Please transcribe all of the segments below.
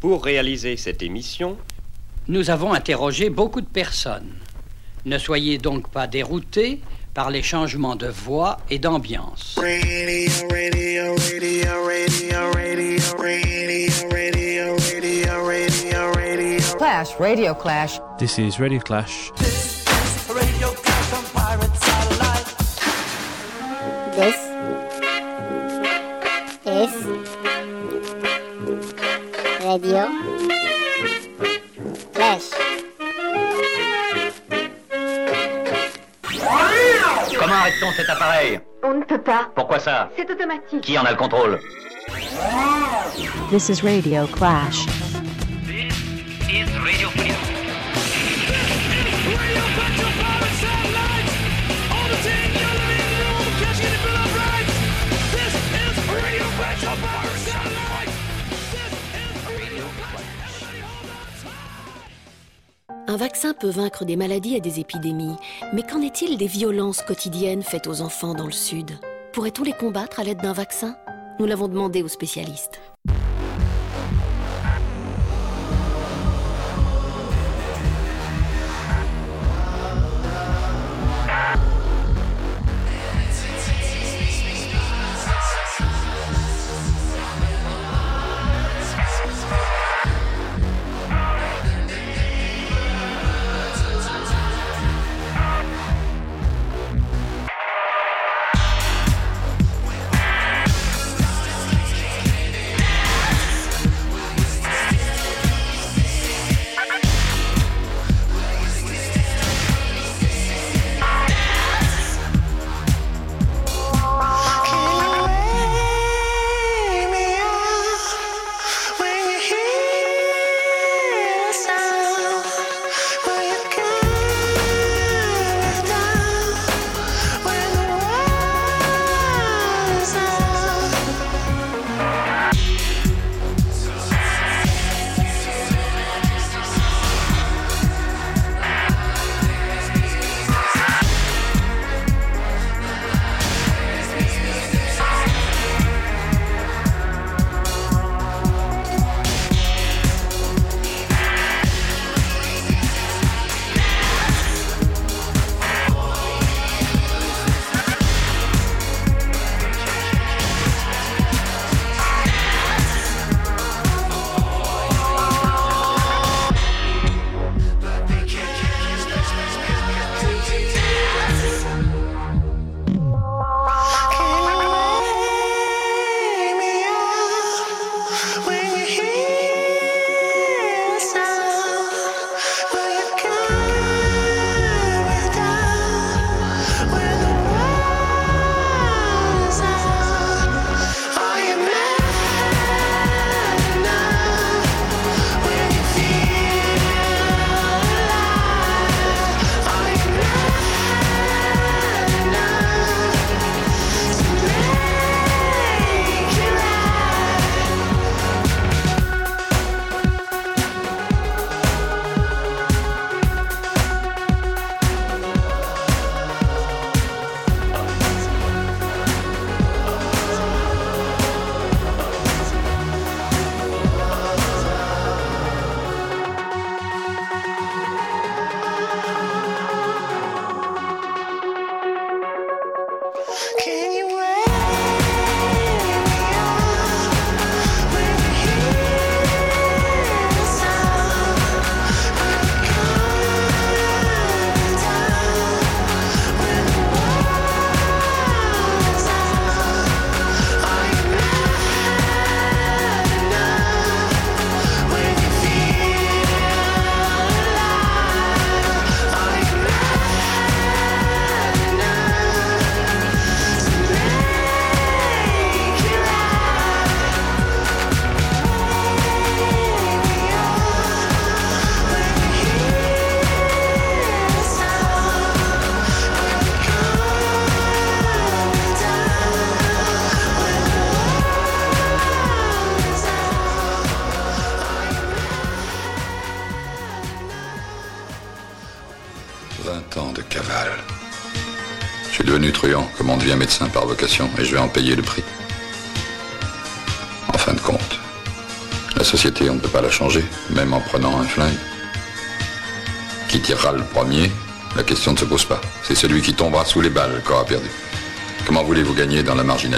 Pour réaliser cette émission, nous avons interrogé beaucoup de personnes. Ne soyez donc pas déroutés par les changements de voix et d'ambiance. Clash, Radio Clash. This is Radio Clash. This is Radio Clash on Pirate Satellite. This is Radio Clash. Comment arrête-t-on cet appareil? On ne peut pas. Pourquoi ça? C'est automatique. Qui en a le contrôle? This is Radio Clash. This is Radio Clash. Un vaccin peut vaincre des maladies et des épidémies, mais qu'en est-il des violences quotidiennes faites aux enfants dans le Sud? Pourrait-on les combattre à l'aide d'un vaccin? Nous l'avons demandé aux spécialistes. Je suis devenu truand, comme on devient médecin par vocation, et je vais en payer le prix. En fin de compte, La société, on ne peut pas la changer, même en prenant un flingue. Qui tirera le premier, la question ne se pose pas. C'est celui qui tombera sous les balles qu'aura perdu. Comment voulez-vous gagner dans la marginalité ?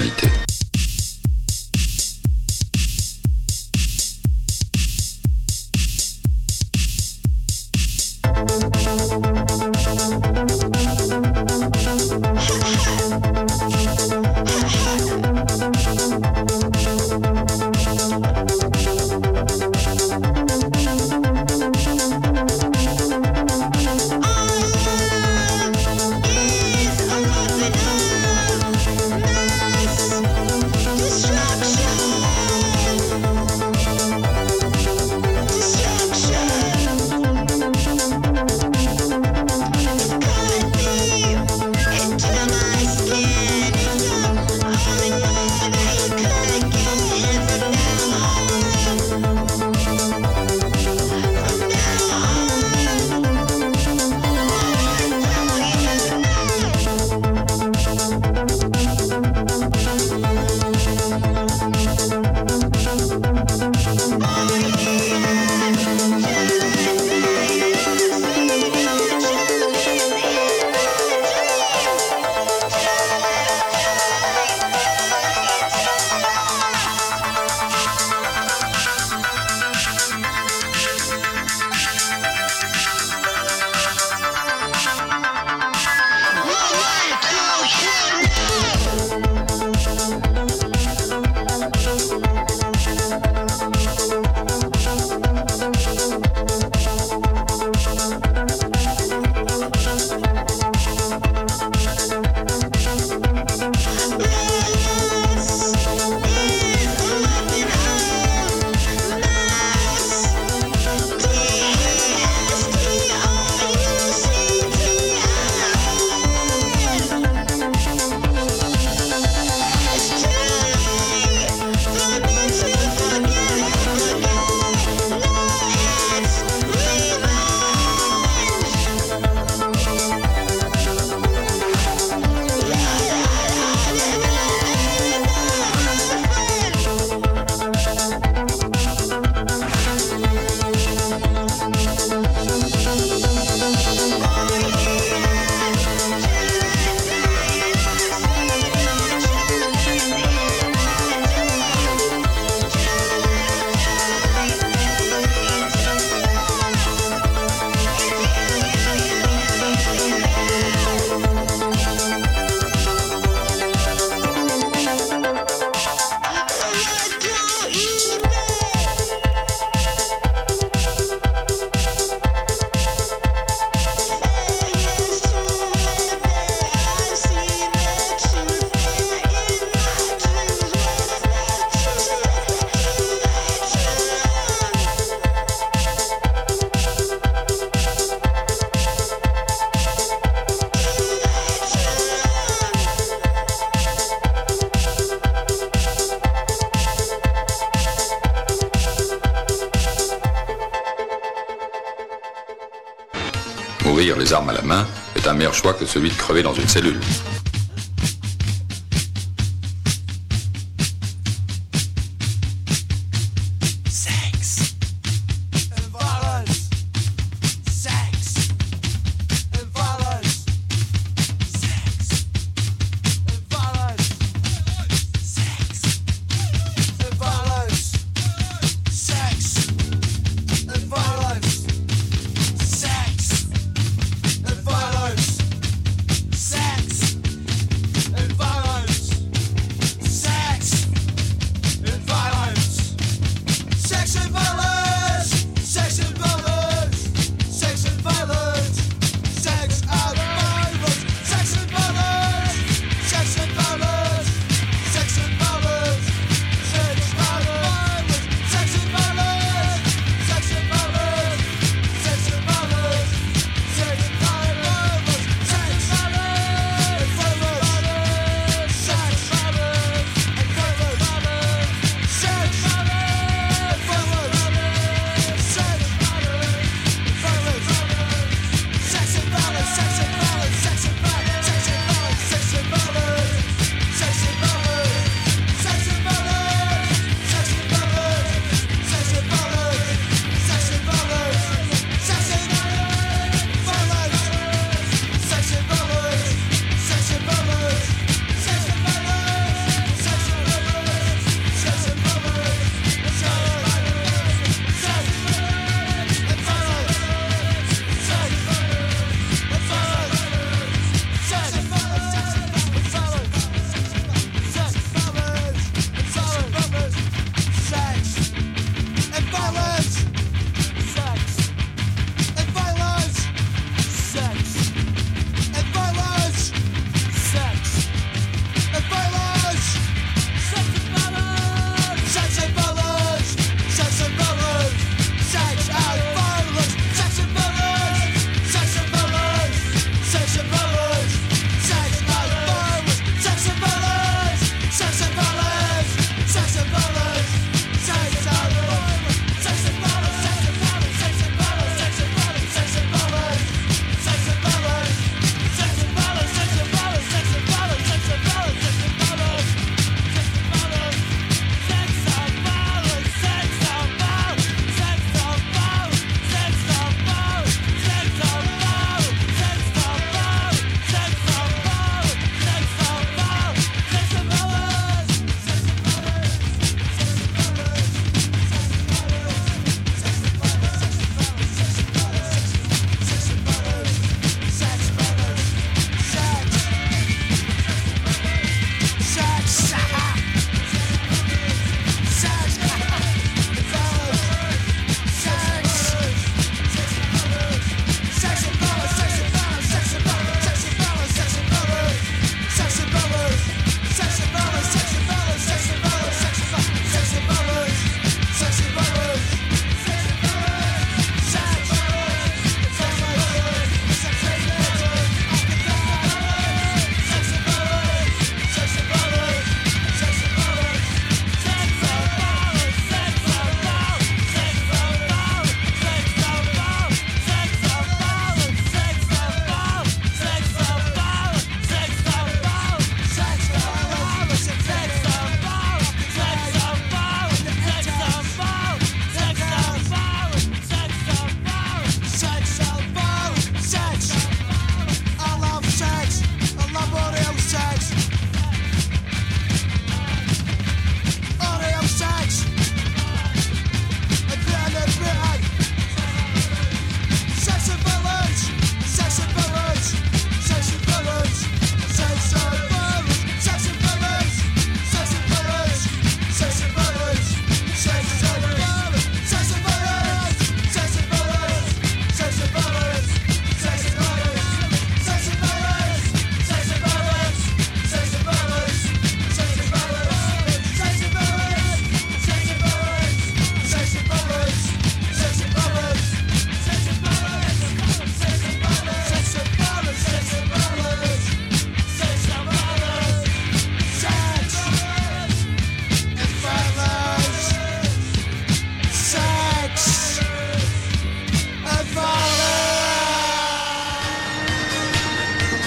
Mourir les armes à la main est un meilleur choix que celui de crever dans une cellule.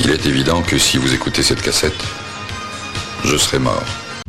Il est évident que si vous écoutez cette cassette, je serai mort.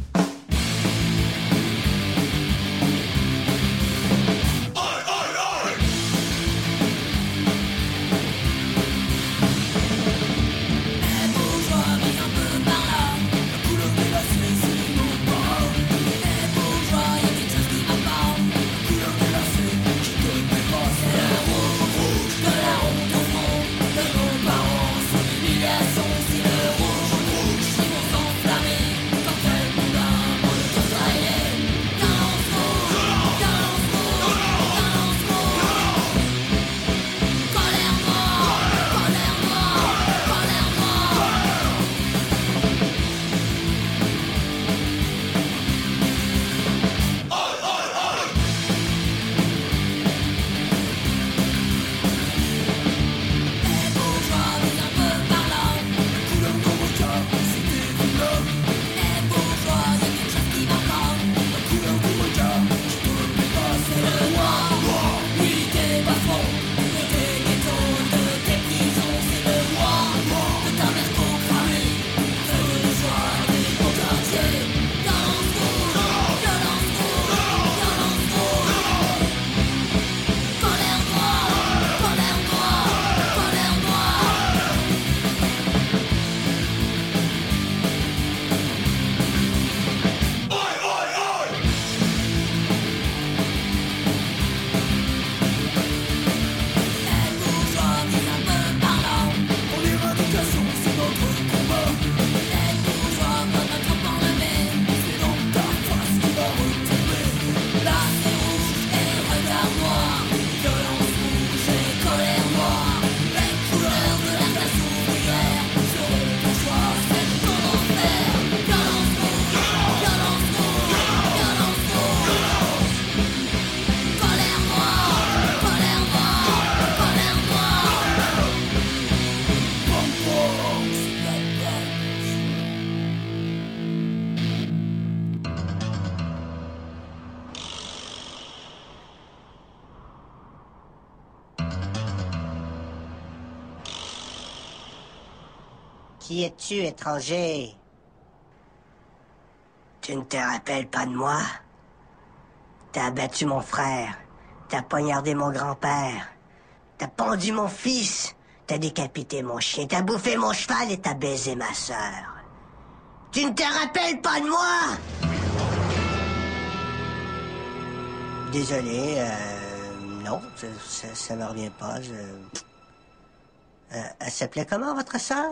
Qui es-tu, étranger? Tu ne te rappelles pas de moi? T'as abattu mon frère, t'as poignardé mon grand-père, t'as pendu mon fils, t'as décapité mon chien, t'as bouffé mon cheval et t'as baisé ma sœur. Tu ne te rappelles pas de moi? Désolé, non, ça me revient pas, elle s'appelait comment, votre sœur?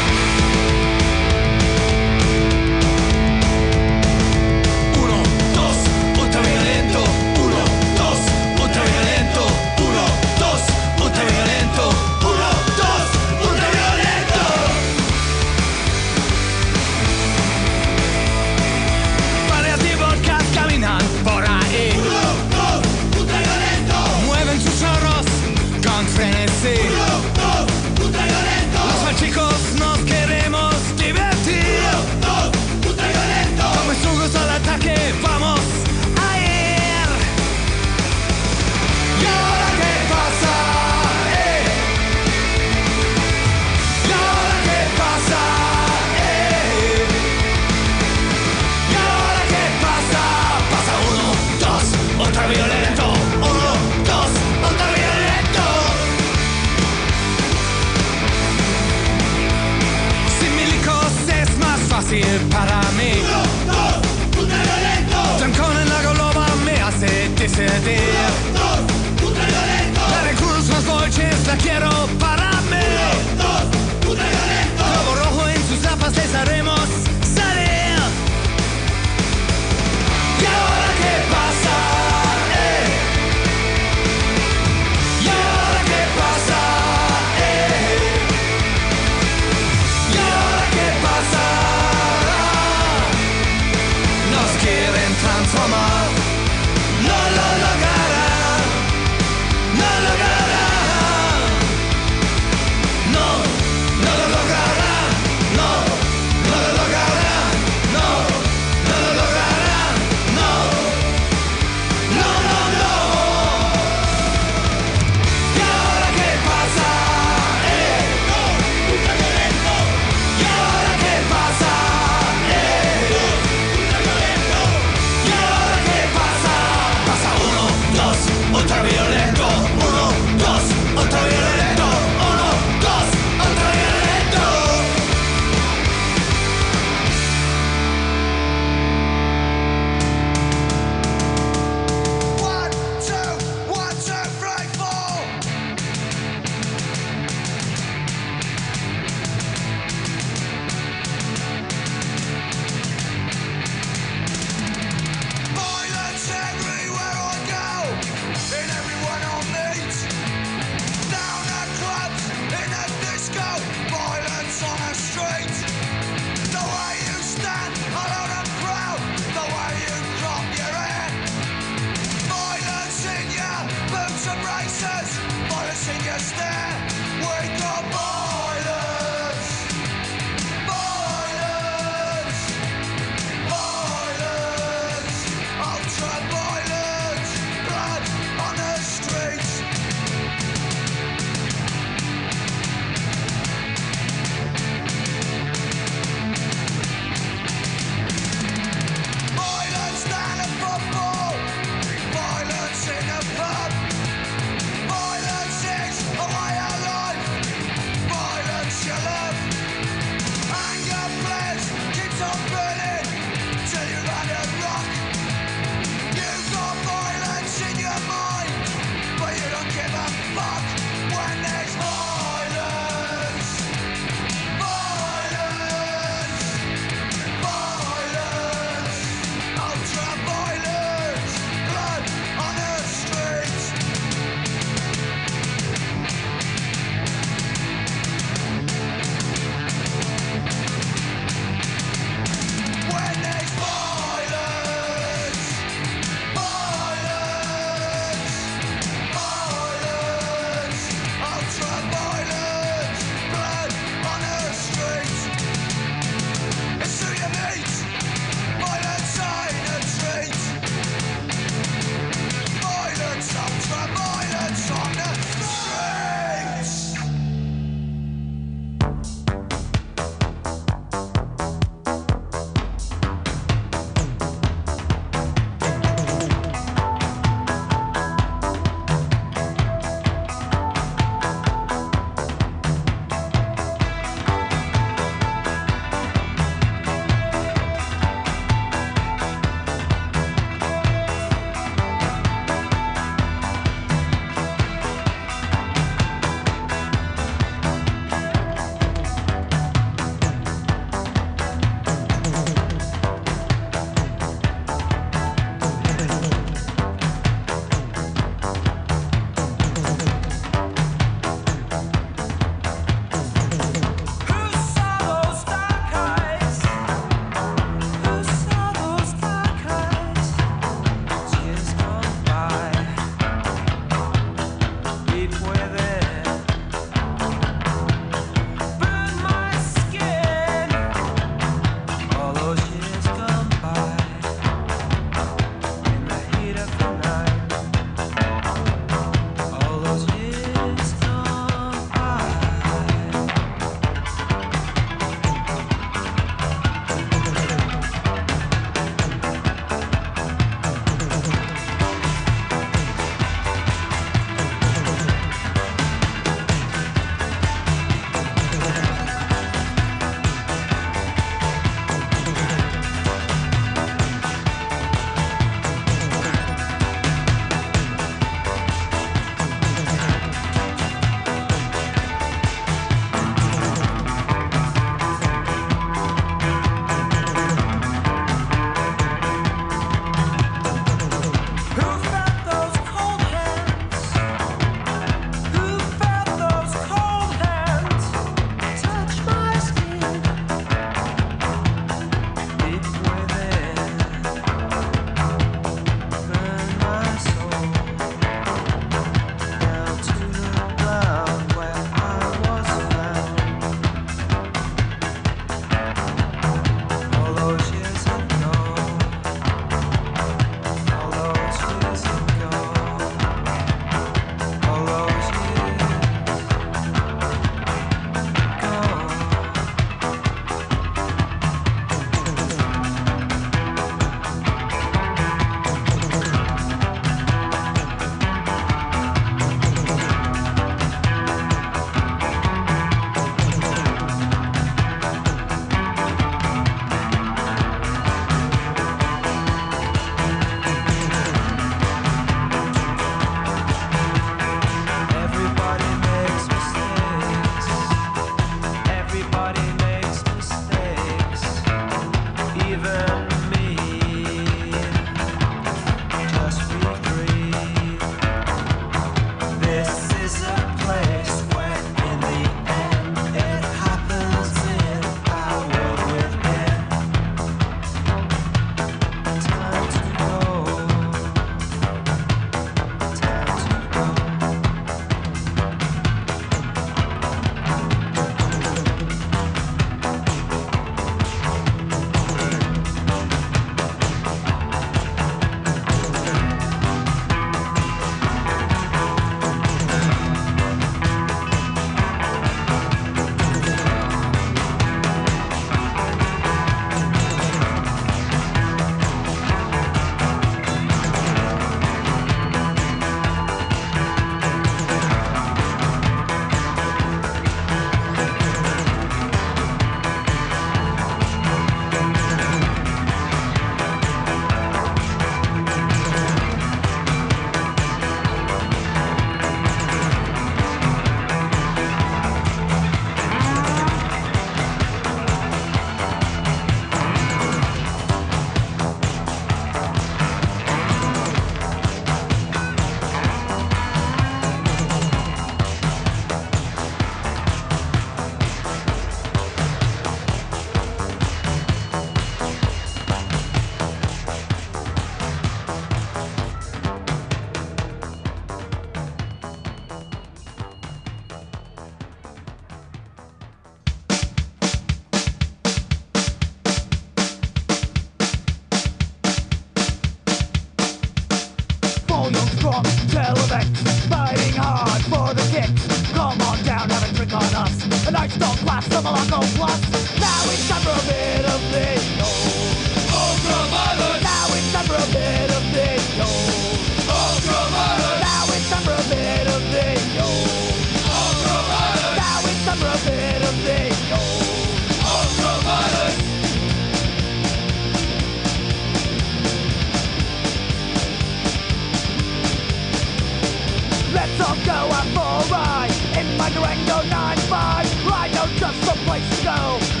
Go out for a ride in my Durango 9-5. I know just the place to go.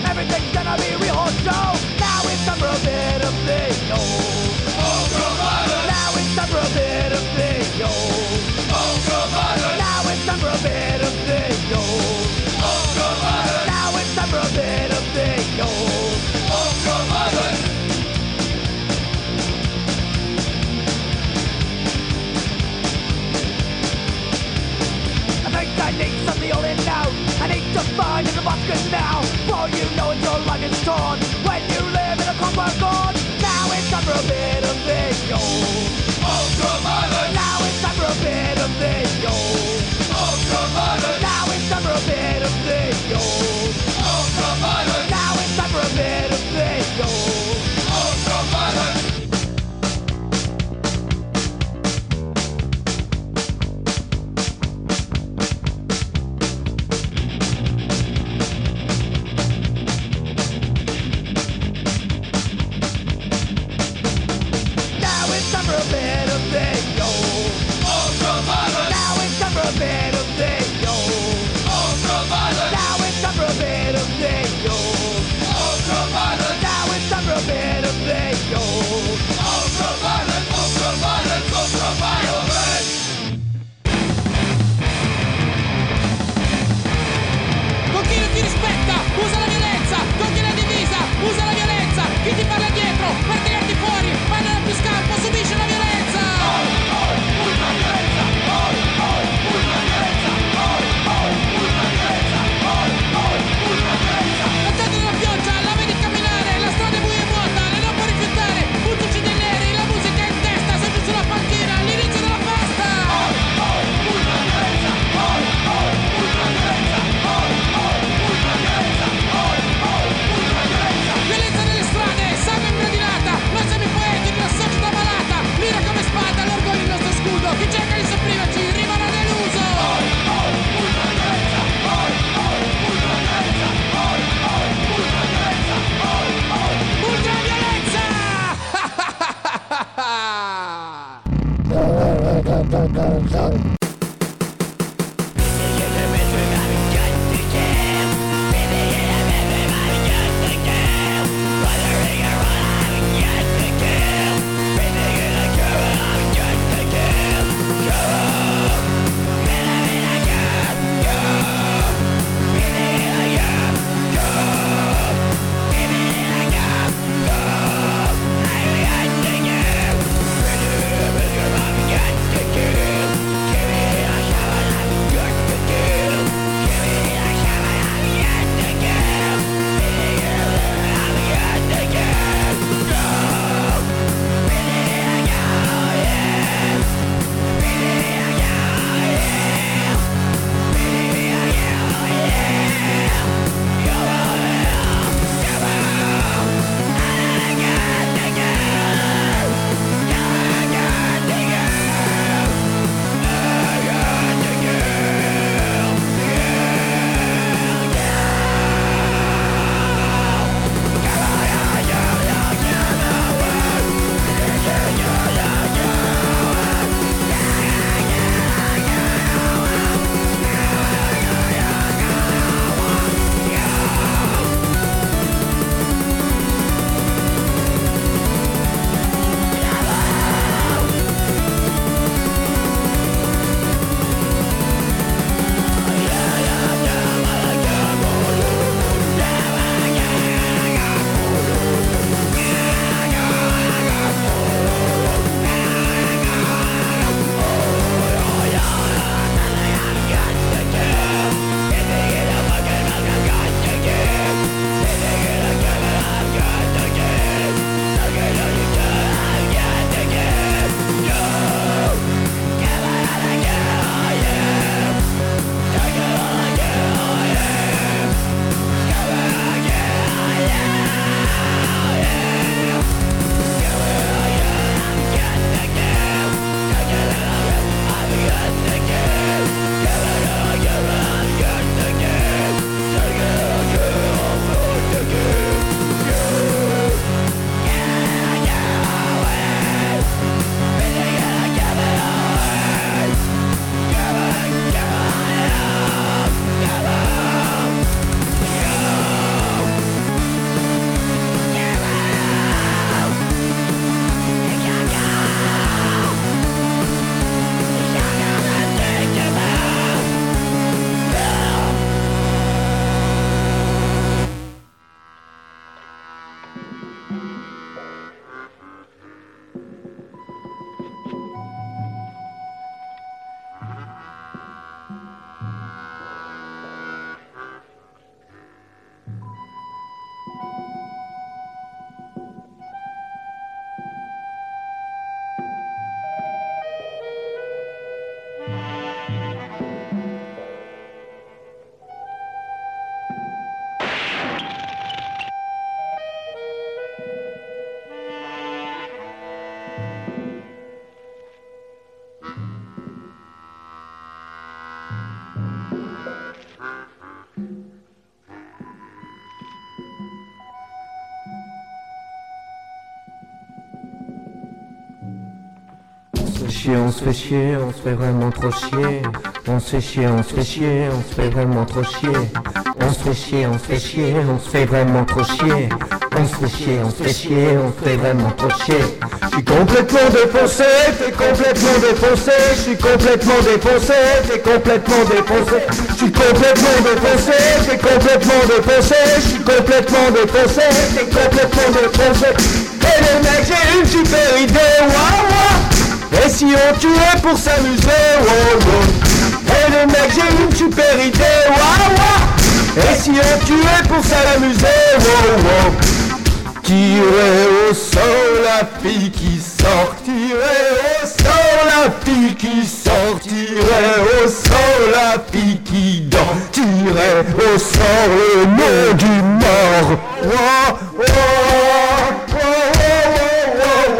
chier, on se fait chier, on se fait vraiment trop chier. On se fait chier, on se fait chier, on se fait vraiment trop chier. On se fait chier, on se fait chier, on se fait vraiment trop chier. On se fait chier, on se fait chier, on se fait vraiment trop chier. Je suis complètement défoncé, t'es complètement défoncé. Je suis complètement défoncé, t'es complètement défoncé. Je suis complètement défoncé, t'es complètement défoncé. Je suis complètement défoncé, t'es complètement défoncé. Et les mecs, j'ai une super idée, waouh waouh. Et si on tuait pour s'amuser, wow wow. Et les mecs, j'ai une super idée, waouh waouh. Et si on tuait pour s'amuser, wow wow. Tirer au sol la fille qui sort, tirer au sol la fille qui sort, tirer au sol la fille qui dort, tirer au sort le nom du mort. Wow, wow, wow, wow,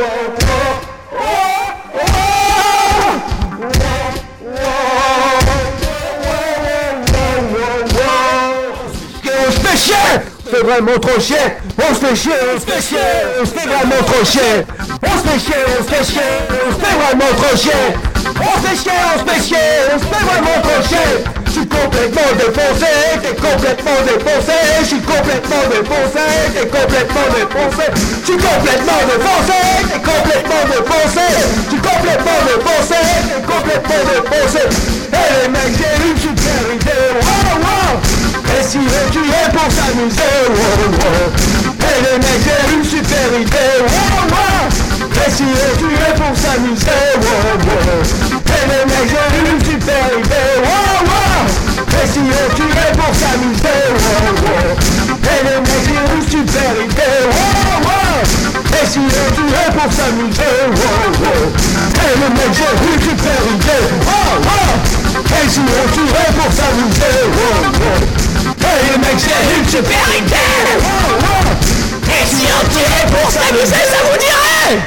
wow, wow, wow, wow. C'est vraiment trop chier, on se fait chier, on se fait chier, on se fait vraiment trop chier. On se fait chier, on se fait chier, on se fait vraiment trop chier. On se fait chier, on se fait chier, on se fait vraiment trop chier. Je suis complètement défoncé, t'es complètement défoncé. Je suis complètement défoncé, t'es complètement défoncé. Je suis complètement défoncé, t'es complètement défoncé. Je suis complètement défoncé, t'es complètement défoncé. Et les mecs, j'ai une super idée, wow wow. Et si on tuait pour s'amuser, wow wow. Et les mecs, j'ai une super idée, wow wow. Et si on tuait pour s'amuser, wow wow. Et les mecs, j'ai une super idée, wow wow. Et si on tuait pour s'amuser, wow wow. Et les mecs, j'ai une super idée, wow wow. Et si on tuait pour s'amuser, wow wow. Et les mecs, j'ai une super idée, wow wow. Et si on tuait pour s'amuser, wow wow. Hey les mecs, j'ai une super idée, wow, wow. Et si on tirait pour s'amuser, ça vous dirait?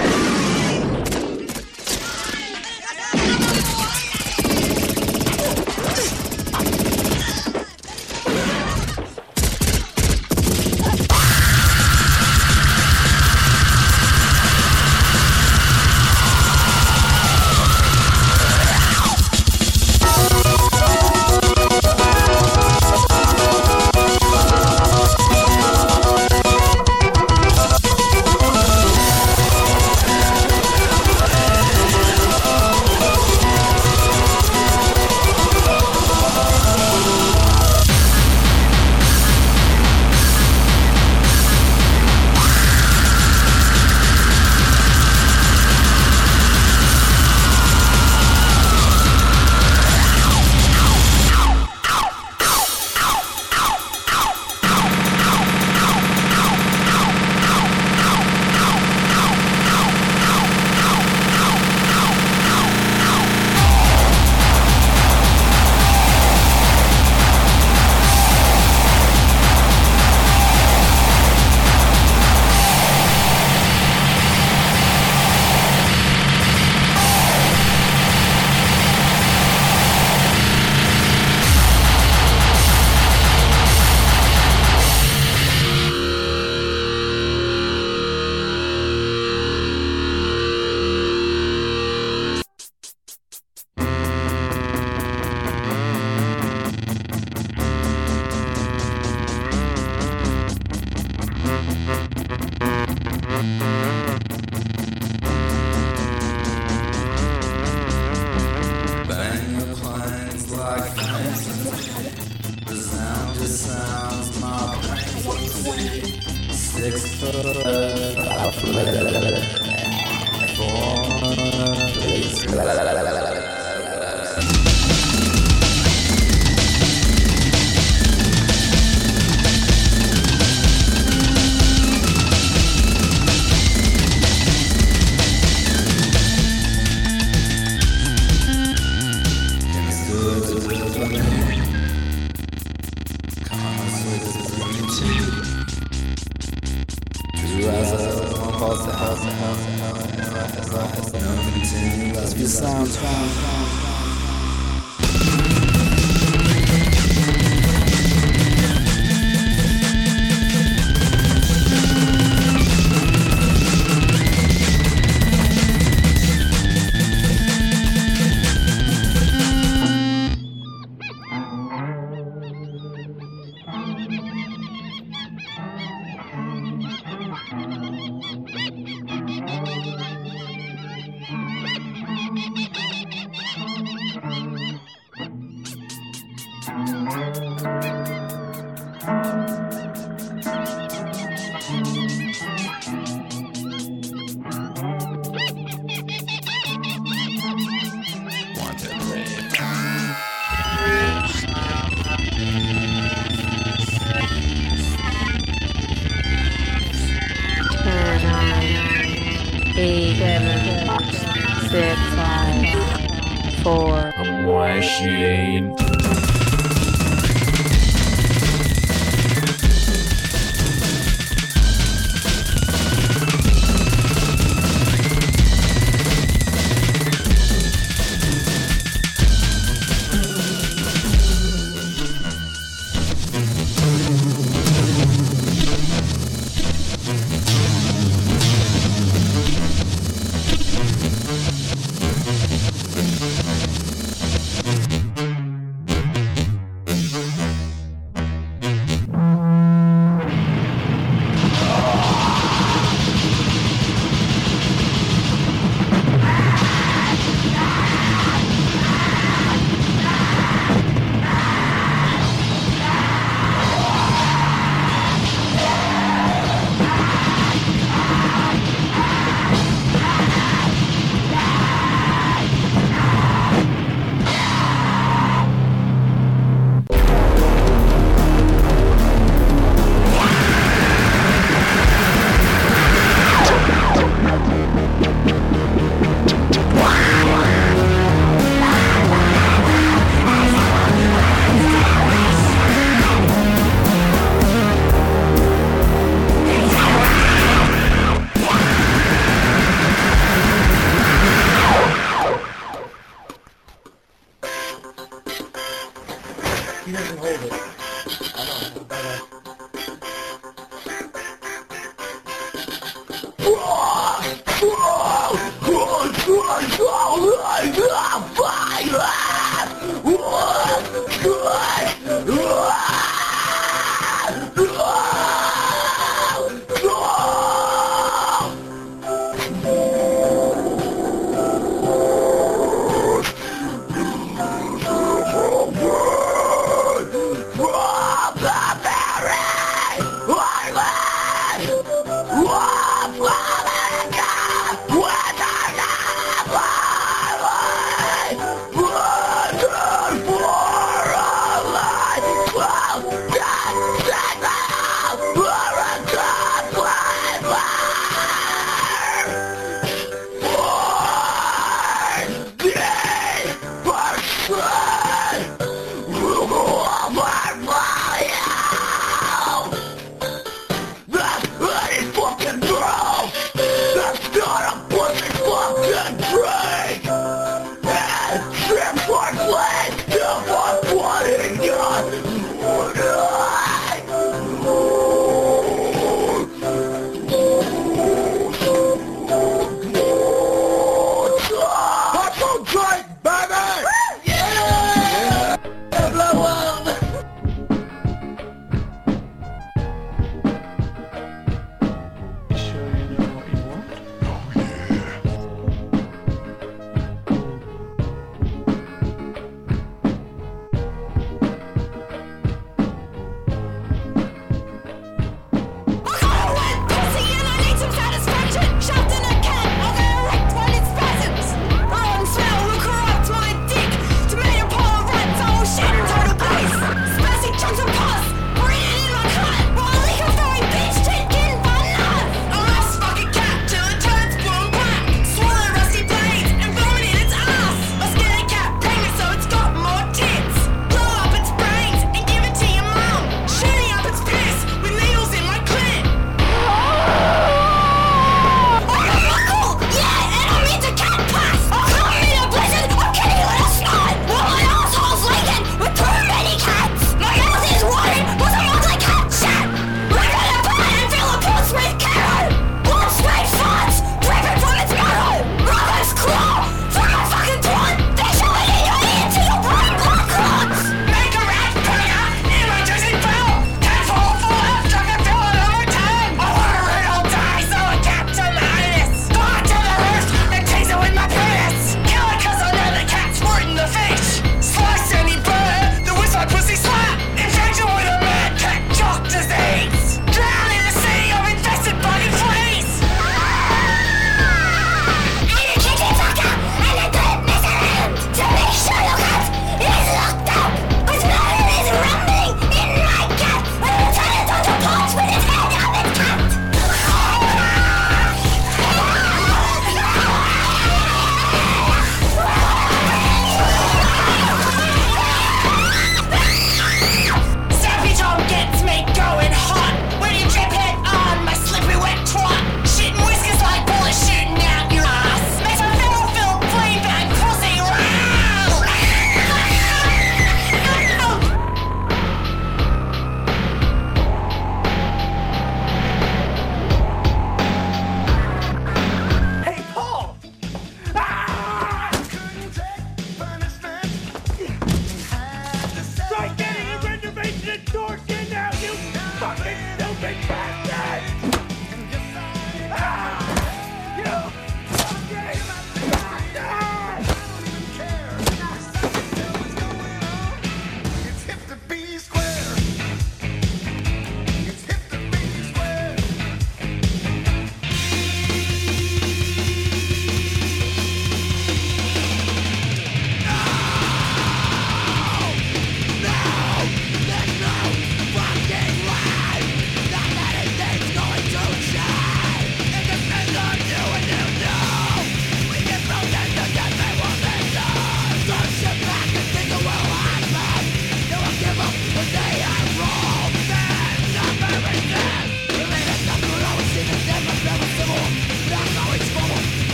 6, 5, 4. Moi, chien. Whoa!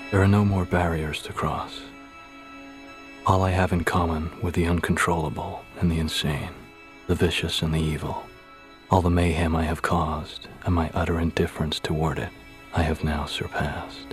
There are no more barriers to cross. All I have in common with the uncontrollable and the insane, the vicious and the evil, all the mayhem I have caused and my utter indifference toward it, I have now surpassed.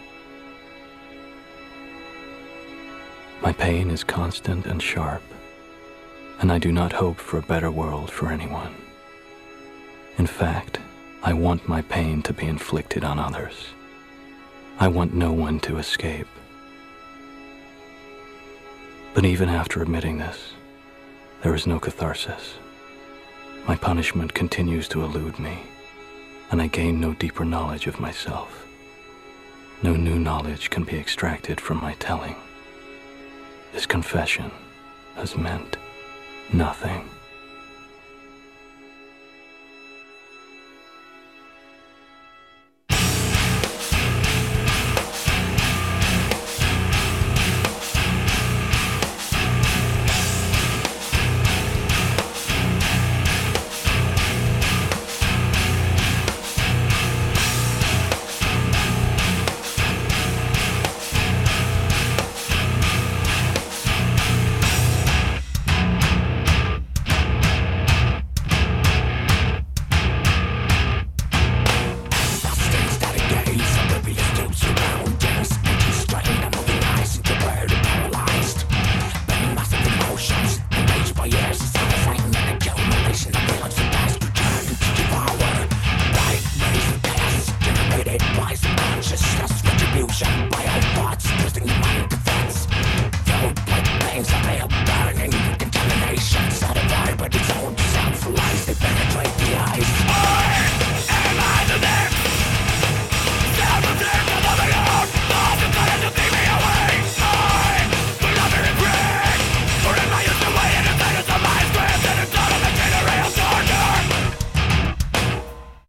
My pain is constant and sharp, and I do not hope for a better world for anyone. In fact, I want my pain to be inflicted on others. I want no one to escape. But even after admitting this, there is no catharsis. My punishment continues to elude me, and I gain no deeper knowledge of myself. No new knowledge can be extracted from my telling. This confession has meant nothing.